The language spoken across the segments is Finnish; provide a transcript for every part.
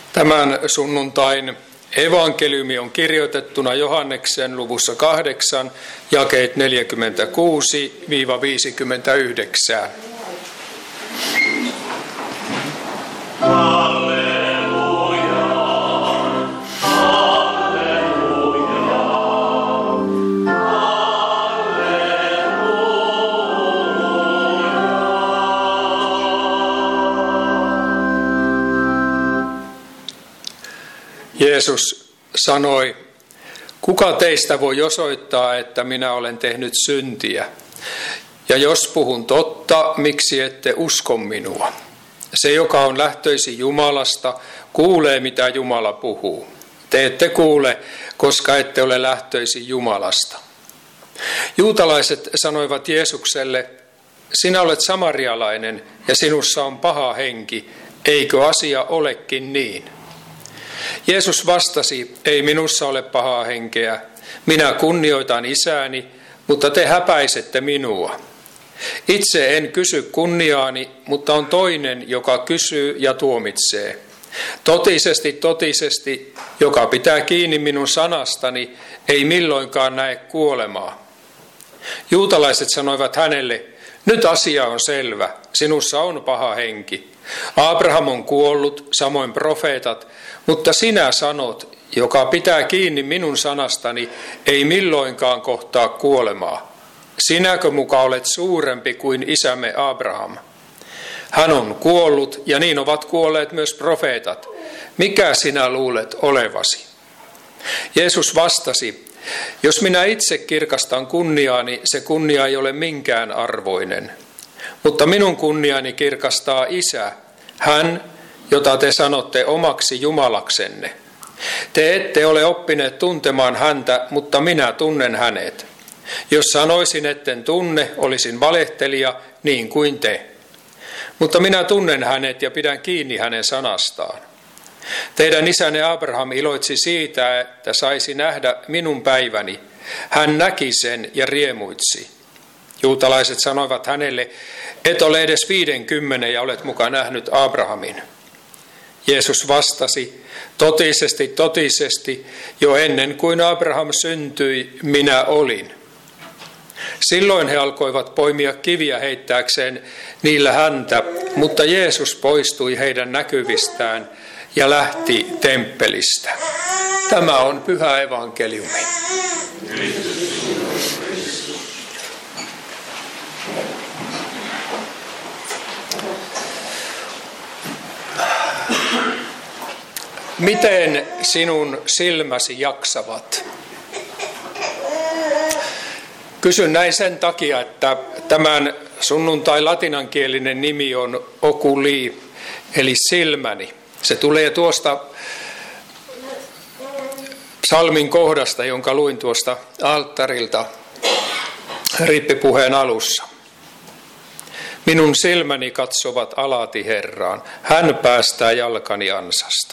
Tämän sunnuntain evankeliumi on kirjoitettuna Johanneksen luvussa 8, jakeet 46-59. Jeesus sanoi, kuka teistä voi osoittaa, että minä olen tehnyt syntiä? Ja jos puhun totta, miksi ette usko minua? Se, joka on lähtöisin Jumalasta, kuulee, mitä Jumala puhuu. Te ette kuule, koska ette ole lähtöisin Jumalasta. Juutalaiset sanoivat Jeesukselle, sinä olet samarialainen ja sinussa on paha henki, eikö asia olekin niin? Jeesus vastasi, ei minussa ole pahaa henkeä, minä kunnioitan isääni, mutta te häpäisette minua. Itse en kysy kunniaani, mutta on toinen, joka kysyy ja tuomitsee. Totisesti, totisesti, joka pitää kiinni minun sanastani, ei milloinkaan näe kuolemaa. Juutalaiset sanoivat hänelle, nyt asia on selvä, sinussa on paha henki. Abraham on kuollut, samoin profeetat, mutta sinä sanot, joka pitää kiinni minun sanastani, ei milloinkaan kohtaa kuolemaa. Sinäkö muka olet suurempi kuin isämme Abraham? Hän on kuollut ja niin ovat kuolleet myös profeetat. Mikä sinä luulet olevasi? Jeesus vastasi, jos minä itse kirkastan kunniaani, se kunnia ei ole minkään arvoinen. Mutta minun kunniani kirkastaa Isä, hän, jota te sanotte omaksi Jumalaksenne. Te ette ole oppineet tuntemaan häntä, mutta minä tunnen hänet. Jos sanoisin, etten tunne, olisin valehtelija niin kuin te. Mutta minä tunnen hänet ja pidän kiinni hänen sanastaan. Teidän isänne Abraham iloitsi siitä, että saisi nähdä minun päiväni. Hän näki sen ja riemuitsi. Juutalaiset sanoivat hänelle, et ole edes 50 ja olet muka nähnyt Abrahamin. Jeesus vastasi, totisesti, totisesti, jo ennen kuin Abraham syntyi, minä olin. Silloin he alkoivat poimia kiviä heittääkseen niillä häntä, mutta Jeesus poistui heidän näkyvistään ja lähti temppelistä. Tämä on pyhä evankeliumi. Miten sinun silmäsi jaksavat? Kysyn näin sen takia, että tämän sunnuntai latinankielinen nimi on oculi, eli silmäni. Se tulee tuosta psalmin kohdasta, jonka luin tuosta alttarilta rippipuheen alussa. Minun silmäni katsovat alati Herraan, hän päästää jalkani ansasta.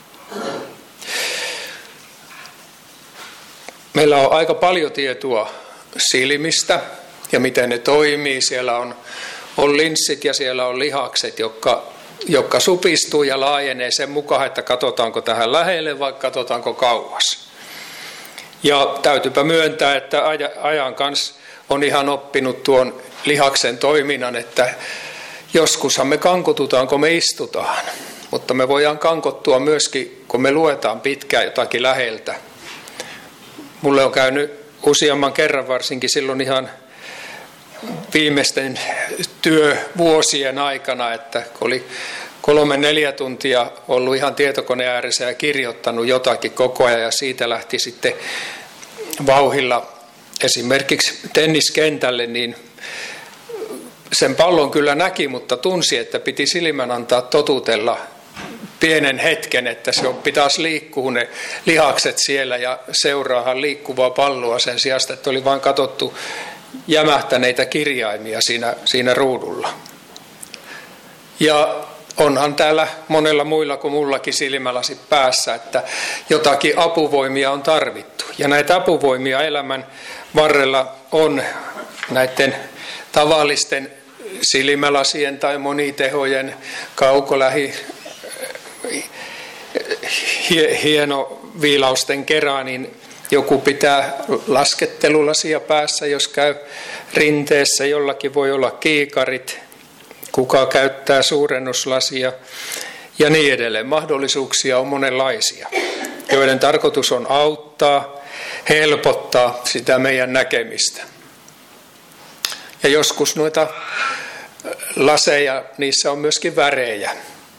Meillä on aika paljon tietoa silmistä ja miten ne toimii. Siellä on linssit ja siellä on lihakset, jotka supistuu ja laajenee sen mukaan, että katsotaanko tähän lähelle vai katsotaanko kauas. Ja täytyypä myöntää, että ajan kanssa on ihan oppinut tuon lihaksen toiminnan, että joskushan me kankotutaan, kun me istutaan. Mutta me voidaan kankottua myöskin, kun me luetaan pitkään jotakin läheltä. Mulle on käynyt useamman kerran, varsinkin silloin ihan viimeisten työvuosien aikana, että kun oli 3-4 tuntia ollut ihan tietokoneen ääressä ja kirjoittanut jotakin koko ajan ja siitä lähti sitten vauhilla esimerkiksi tenniskentälle, niin sen pallon kyllä näki, mutta tunsi, että piti silmän antaa totutella pienen hetken, että se pitäisi liikkua ne lihakset siellä ja seuraahan liikkuvaa palloa sen sijaan, että oli vain katsottu jämähtäneitä kirjaimia siinä ruudulla. Ja onhan täällä monella muilla kuin mullakin silmälasit päässä, että jotakin apuvoimia on tarvittu. Ja näitä apuvoimia elämän varrella on näiden tavallisten silmälasien tai monitehojen kaukolähi hieno viilausten kerran, niin joku pitää laskettelulasia päässä, jos käy rinteessä, jollakin voi olla kiikarit, kuka käyttää suurennuslasia ja niin edelleen. Mahdollisuuksia on monenlaisia, joiden tarkoitus on auttaa, helpottaa sitä meidän näkemistä. Ja joskus noita laseja, niissä on myöskin värejä.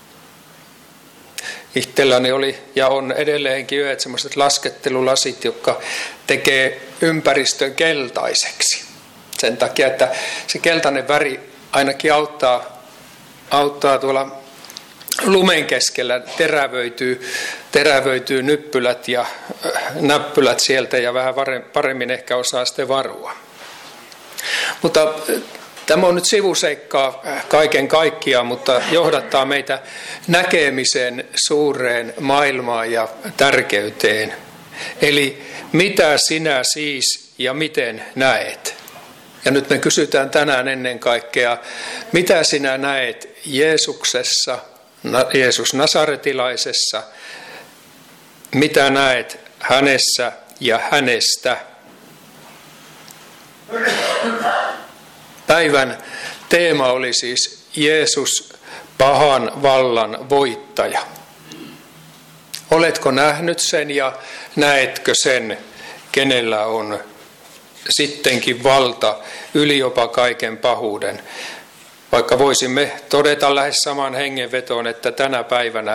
Itselläni oli ja on edelleenkin yhdet sellaiset laskettelulasit, jotka tekee ympäristön keltaiseksi. Sen takia, että se keltainen väri ainakin auttaa tuolla lumen keskellä, terävöityy nyppylät ja näppylät sieltä ja vähän paremmin ehkä osaa sitten varua. Mutta tämä on nyt sivuseikkaa kaiken kaikkiaan, mutta johdattaa meitä näkemisen suureen maailmaan ja tärkeyteen. Eli mitä sinä siis ja miten näet? Ja nyt me kysytään tänään ennen kaikkea, mitä sinä näet Jeesuksessa, Jeesus Nasaretilaisessa, mitä näet hänessä ja hänestä? Päivän teema oli siis Jeesus, pahan vallan voittaja. Oletko nähnyt sen ja näetkö sen, kenellä on sittenkin valta yli jopa kaiken pahuuden? Vaikka voisimme todeta lähes saman hengenvetoon, että tänä päivänä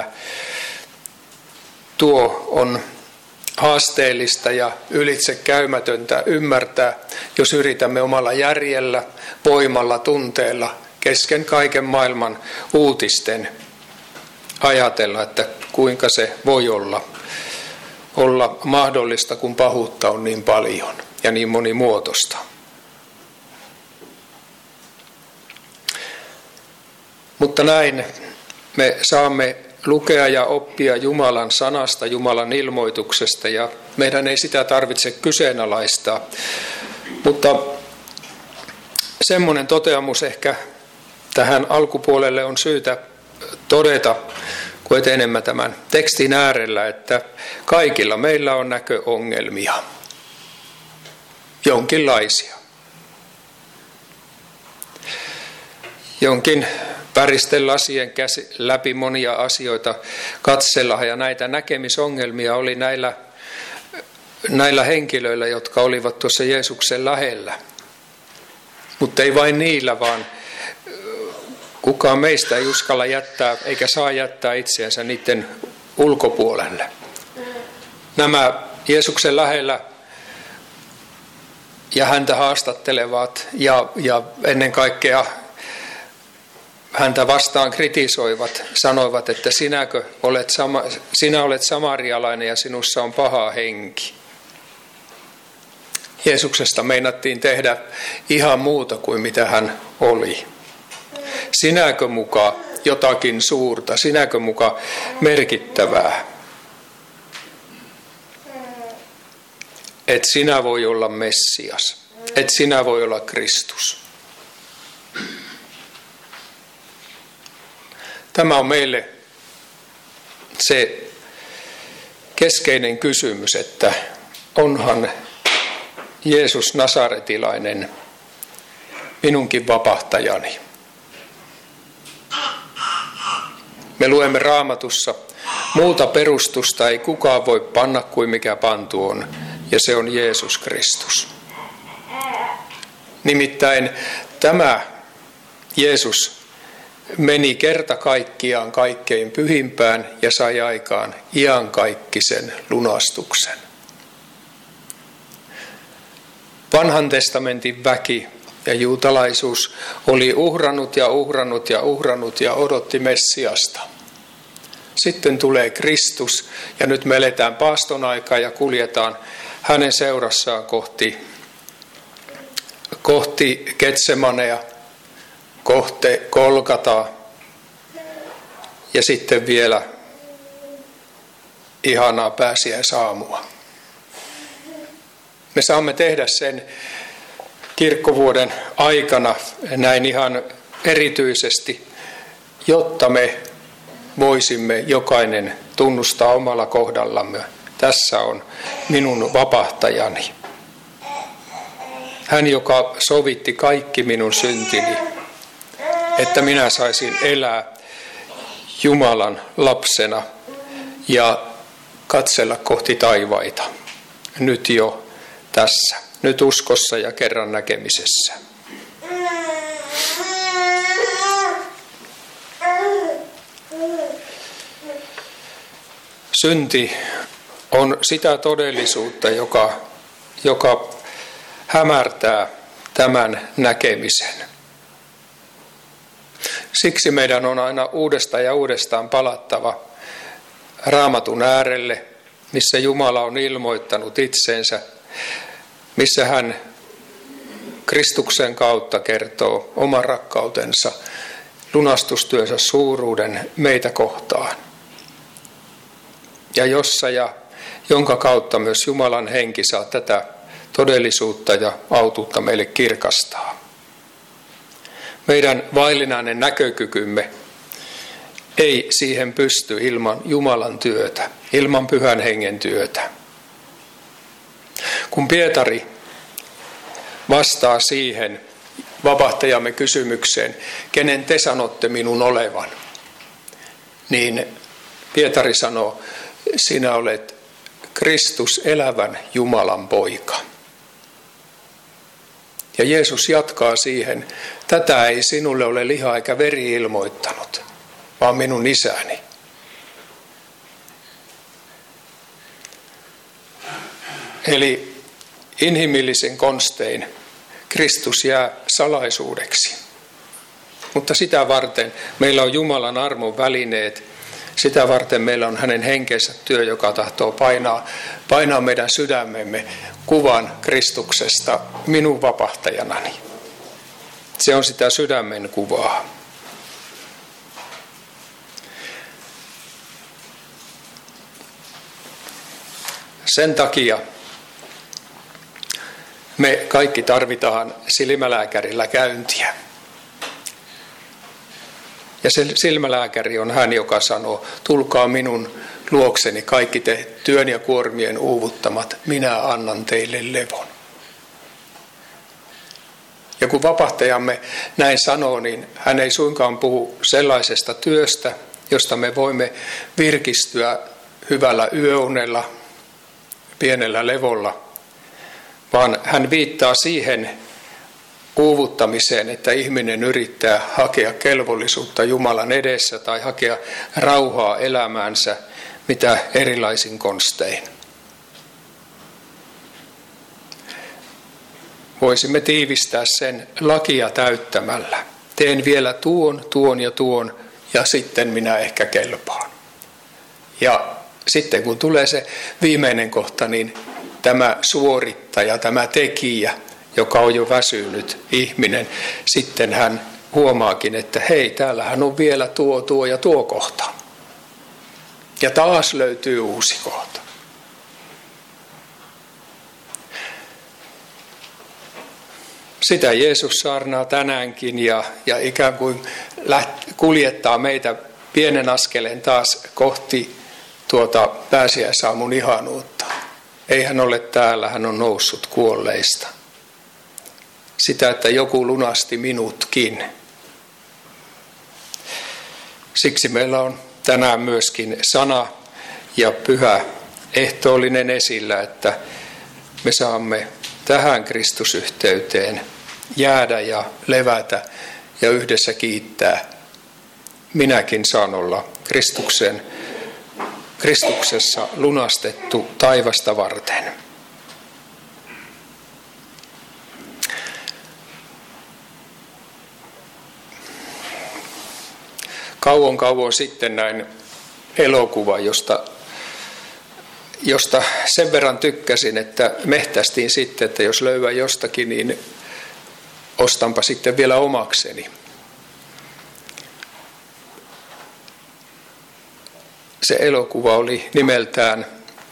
tuo on haasteellista ja ylitse käymätöntä ymmärtää, jos yritämme omalla järjellä, voimalla, tunteella, kesken kaiken maailman uutisten ajatella, että kuinka se voi olla mahdollista, kun pahuutta on niin paljon ja niin monimuotoista. Mutta näin me saamme lukea ja oppia Jumalan sanasta, Jumalan ilmoituksesta, ja meidän ei sitä tarvitse kyseenalaistaa. Mutta semmoinen toteamus ehkä tähän alkupuolelle on syytä todeta, kun etenemme tämän tekstin äärellä, että kaikilla meillä on näköongelmia, jonkinlaisia. Jonkin väristelasien läpi monia asioita katsella, ja näitä näkemisongelmia oli näillä henkilöillä, jotka olivat tuossa Jeesuksen lähellä. Mutta ei vain niillä, vaan kukaan meistä ei uskalla jättää eikä saa jättää itseänsä niiden ulkopuolelle. Nämä Jeesuksen lähellä ja häntä haastattelevat ja ennen kaikkea häntä vastaan kritisoivat, sanoivat, että sinä olet samarialainen ja sinussa on paha henki. Jeesuksesta meinattiin tehdä ihan muuta kuin mitä hän oli. Sinäkö muka jotakin suurta, sinäkö muka merkittävää? Et sinä voi olla Messias, et sinä voi olla Kristus. Tämä on meille se keskeinen kysymys, että onhan Jeesus Nasaretilainen minunkin vapahtajani. Me luemme Raamatussa, muuta perustusta ei kukaan voi panna kuin mikä pantu on, ja se on Jeesus Kristus. Nimittäin tämä Jeesus meni kerta kaikkiaan kaikkein pyhimpään ja sai aikaan iankaikkisen lunastuksen. Vanhan testamentin väki ja juutalaisuus oli uhrannut ja odotti Messiasta. Sitten tulee Kristus ja nyt me eletään paaston aikaa ja kuljetaan hänen seurassaan kohti Getsemanea, kohti Golgataa ja sitten vielä ihanaa pääsiäisaamua. Me saamme tehdä sen kirkkovuoden aikana näin ihan erityisesti, jotta me voisimme jokainen tunnustaa omalla kohdallamme, tässä on minun vapahtajani. Hän, joka sovitti kaikki minun syntini, että minä saisin elää Jumalan lapsena ja katsella kohti taivaita. Nyt jo tässä, nyt uskossa ja kerran näkemisessä. Synti on sitä todellisuutta, joka hämärtää tämän näkemisen. Siksi meidän on aina uudestaan ja uudestaan palattava Raamatun äärelle, missä Jumala on ilmoittanut itsensä, missä hän Kristuksen kautta kertoo oman rakkautensa, lunastustyönsä suuruuden meitä kohtaan. Ja jonka kautta myös Jumalan henki saa tätä todellisuutta ja autuutta meille kirkastaa. Meidän vaillinainen näkökykymme ei siihen pysty ilman Jumalan työtä, ilman Pyhän Hengen työtä. Kun Pietari vastaa siihen vapahtajamme kysymykseen, kenen te sanotte minun olevan, niin Pietari sanoo, sinä olet Kristus, elävän Jumalan poika. Ja Jeesus jatkaa siihen, tätä ei sinulle ole liha eikä veri ilmoittanut, vaan minun isäni. Eli inhimillisin konstein Kristus jää salaisuudeksi. Mutta sitä varten meillä on Jumalan armon välineet, sitä varten meillä on hänen henkensä työ, joka tahtoo painaa meidän sydämemme kuvan Kristuksesta minun vapahtajanani. Se on sitä sydämen kuvaa. Sen takia me kaikki tarvitaan silmälääkärillä käyntiä. Ja se silmälääkäri on hän, joka sanoo, tulkaa minun luokseni kaikki te työn ja kuormien uuvuttamat, minä annan teille levon. Ja kun vapahtajamme näin sanoo, niin hän ei suinkaan puhu sellaisesta työstä, josta me voimme virkistyä hyvällä yöunella, pienellä levolla, vaan hän viittaa siihen uuvuttamiseen, että ihminen yrittää hakea kelvollisuutta Jumalan edessä tai hakea rauhaa elämäänsä mitä erilaisin konstein. Voisimme tiivistää sen lakia täyttämällä. Teen vielä tuon ja sitten minä ehkä kelpaan. Ja sitten kun tulee se viimeinen kohta, niin tämä suorittaja, tämä tekijä, joka on jo väsynyt ihminen, sitten hän huomaakin, että hei, täällähän on vielä tuo ja tuo kohta. Ja taas löytyy uusi kohta. Sitä Jeesus saarnaa tänäänkin ja ikään kuin kuljettaa meitä pienen askeleen taas kohti tuota pääsiäisaamun ihanuutta. Ei hän ole täällä, hän on noussut kuolleista. Sitä, että joku lunasti minutkin. Siksi meillä on tänään myöskin sana ja pyhä ehtoollinen esillä, että me saamme tähän Kristusyhteyteen jäädä ja levätä ja yhdessä kiittää. Minäkin saan olla Kristuksessa lunastettu taivasta varten. Kauan sitten näin elokuva, josta sen verran tykkäsin, että mehtästiin sitten, että jos löydän jostakin, niin ostanpa sitten vielä omakseni. Se elokuva oli nimeltään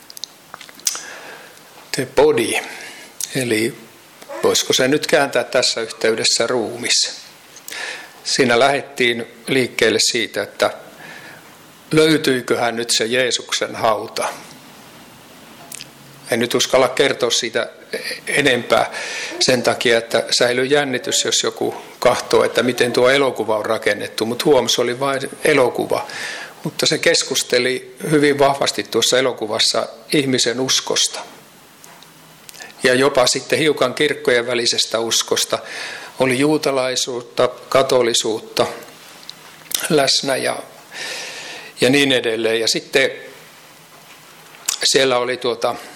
The Body, eli voisiko se nyt kääntää tässä yhteydessä ruumis. Siinä lähdettiin liikkeelle siitä, että löytyiköhän nyt se Jeesuksen hauta. En nyt uskalla kertoa siitä enempää sen takia, että säilyy jännitys, jos joku katsoo, että miten tuo elokuva on rakennettu. Mutta se oli vain elokuva. Mutta se keskusteli hyvin vahvasti tuossa elokuvassa ihmisen uskosta. Ja jopa sitten hiukan kirkkojen välisestä uskosta. Oli juutalaisuutta, katolisuutta läsnä ja niin edelleen. Ja sitten siellä oli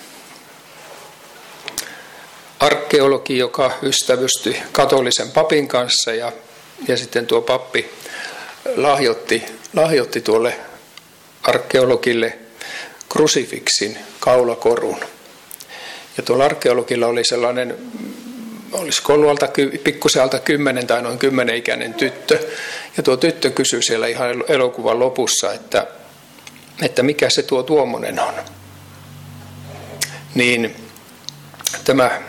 arkeologi, joka ystävystyi katolisen papin kanssa ja sitten tuo pappi lahjoitti tuolle arkeologille krusifiksin kaulakorun. Ja tuolla arkeologilla oli sellainen, olisiko ollut pikkusen alta 10 tai noin 10-ikäinen tyttö. Ja tuo tyttö kysyi siellä ihan elokuvan lopussa, että mikä se tuommoinen on. Niin tämä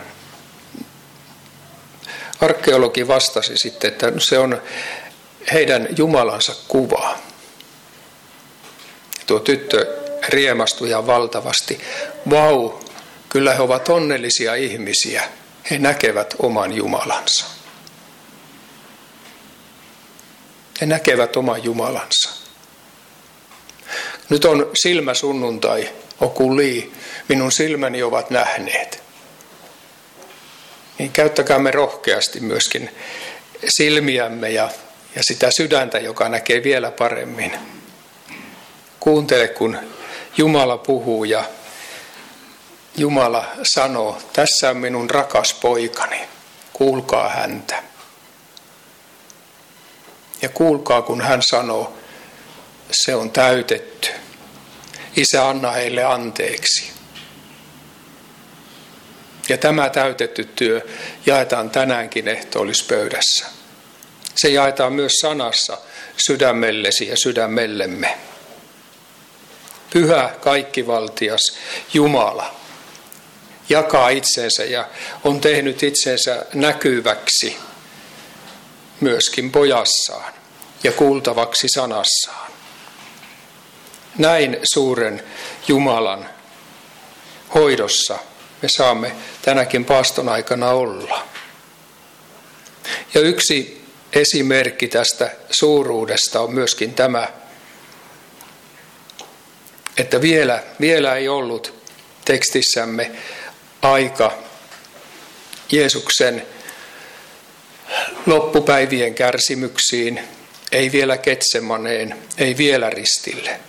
arkeologi vastasi sitten, että se on heidän Jumalansa kuva. Tuo tyttö riemastui ihan valtavasti. Vau, kyllä he ovat onnellisia ihmisiä. He näkevät oman Jumalansa. He näkevät oman Jumalansa. Nyt on silmäsunnuntai, okuli, minun silmäni ovat nähneet. Niin käyttäkäämme rohkeasti myöskin silmiämme ja sitä sydäntä, joka näkee vielä paremmin. Kuuntele, kun Jumala puhuu ja Jumala sanoo, tässä on minun rakas poikani, kuulkaa häntä. Ja kuulkaa, kun hän sanoo, se on täytetty. Isä, anna heille anteeksi. Ja tämä täytetty työ jaetaan tänäänkin ehtoollispöydässä. Se jaetaan myös sanassa sydämellesi ja sydämellemme. Pyhä, kaikkivaltias Jumala jakaa itsensä ja on tehnyt itsensä näkyväksi myöskin pojassaan ja kuultavaksi sanassaan. Näin suuren Jumalan hoidossa me saamme tänäkin paaston aikana olla. Ja yksi esimerkki tästä suuruudesta on myöskin tämä, että vielä ei ollut tekstissämme aika Jeesuksen loppupäivien kärsimyksiin, ei vielä Getsemaneen, ei vielä ristille.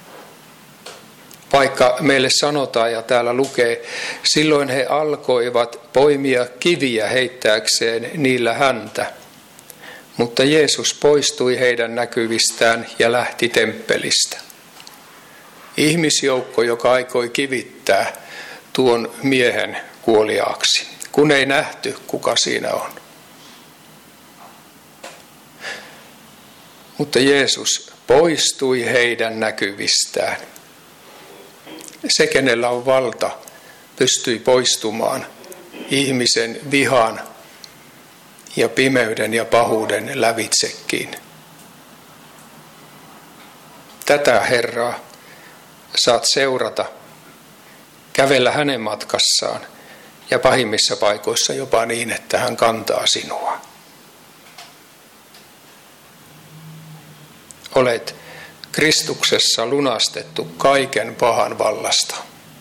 Vaikka meille sanotaan ja täällä lukee, silloin he alkoivat poimia kiviä heittääkseen niillä häntä. Mutta Jeesus poistui heidän näkyvistään ja lähti temppelistä. Ihmisjoukko, joka aikoi kivittää tuon miehen kuoliaaksi, kun ei nähty, kuka siinä on. Mutta Jeesus poistui heidän näkyvistään. Se, kenellä on valta, pystyi poistumaan ihmisen vihan ja pimeyden ja pahuuden lävitsekin. Tätä Herraa saat seurata, kävellä hänen matkassaan ja pahimmissa paikoissa jopa niin, että hän kantaa sinua. Olet Kristuksessa lunastettu kaiken pahan vallasta,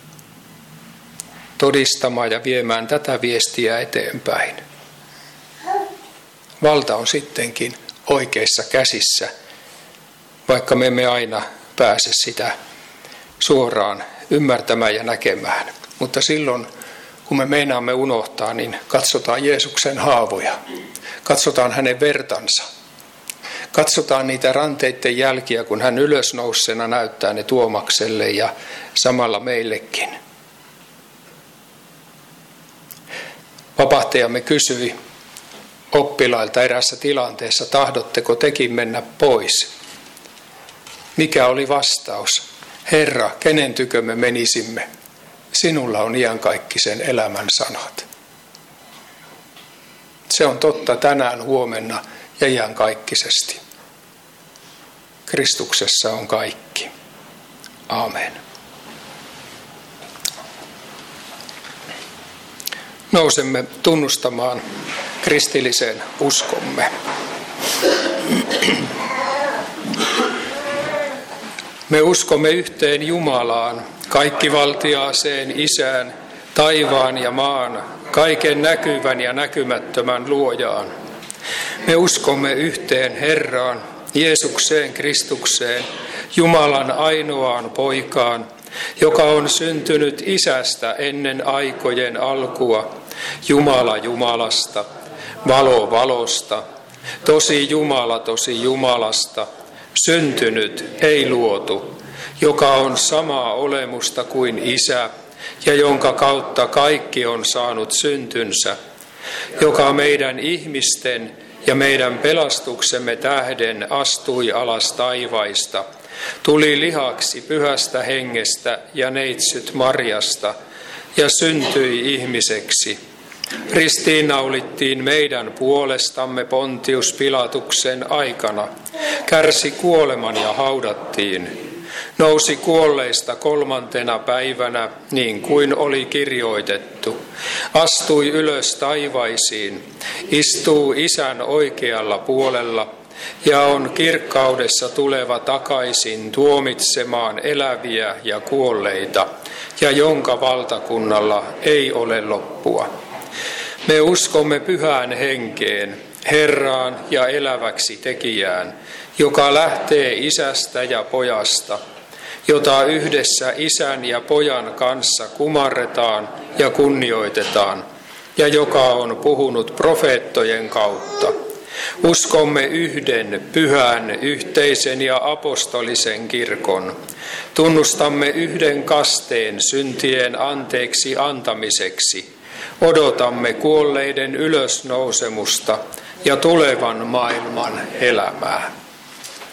todistamaan ja viemään tätä viestiä eteenpäin. Valta on sittenkin oikeissa käsissä, vaikka me emme aina pääse sitä suoraan ymmärtämään ja näkemään. Mutta silloin, kun me meinaamme unohtaa, niin katsotaan Jeesuksen haavoja, katsotaan hänen vertansa. Katsotaan niitä ranteiden jälkiä, kun hän ylösnousseena näyttää ne Tuomakselle ja samalla meillekin. Vapahtajamme kysyi oppilailta erässä tilanteessa, tahdotteko tekin mennä pois? Mikä oli vastaus? Herra, kenen tykö me menisimme? Sinulla on iankaikkisen elämän sanat. Se on totta tänään, huomenna ja iankaikkisesti. Kristuksessa on kaikki. Aamen. Nousemme tunnustamaan kristillisen uskomme. Me uskomme yhteen Jumalaan, kaikkivaltiaaseen Isään, taivaan ja maan, kaiken näkyvän ja näkymättömän luojaan. Me uskomme yhteen Herraan, Jeesukseen Kristukseen, Jumalan ainoaan poikaan, joka on syntynyt Isästä ennen aikojen alkua, Jumala Jumalasta, valo valosta, tosi Jumala tosi Jumalasta, syntynyt, ei luotu, joka on samaa olemusta kuin Isä, ja jonka kautta kaikki on saanut syntynsä, joka meidän ihmisten ja meidän pelastuksemme tähden astui alas taivaista, tuli lihaksi Pyhästä Hengestä ja neitsyt Marjasta, ja syntyi ihmiseksi. Ristiinnaulittiin meidän puolestamme Pontius Pilatuksen aikana, kärsi kuoleman ja haudattiin. Nousi kuolleista 3. päivänä, niin kuin oli kirjoitettu. Astui ylös taivaisiin, istuu Isän oikealla puolella ja on kirkkaudessa tuleva takaisin tuomitsemaan eläviä ja kuolleita, ja jonka valtakunnalla ei ole loppua. Me uskomme Pyhään Henkeen, Herraan ja eläväksi tekijään, joka lähtee Isästä ja Pojasta, jota yhdessä Isän ja Pojan kanssa kumarretaan ja kunnioitetaan, ja joka on puhunut profeettojen kautta. Uskomme yhden, pyhän, yhteisen ja apostolisen kirkon. Tunnustamme yhden kasteen syntien anteeksi antamiseksi. Odotamme kuolleiden ylösnousemusta ja tulevan maailman elämää.